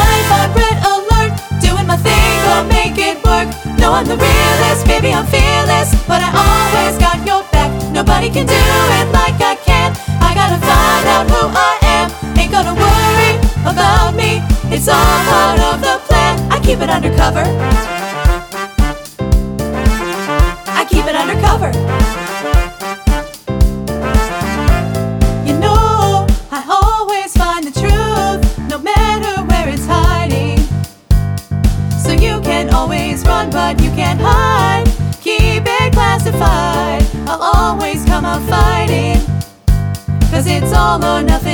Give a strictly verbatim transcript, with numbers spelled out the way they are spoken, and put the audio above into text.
life on red alert, doing my thing, gonna make it work. No, I'm the realest, baby, I'm fearless, but I always got your back. Nobody can do it like I can. I gotta find out who I am. Ain't gonna worry about me, it's all part of the plan. I keep it undercover, I keep it undercover. You know, I always find the truth, no matter where it's hiding. So you can always run, but you can't hide. Keep it classified, I'll always come out fighting, 'cause it's all or nothing.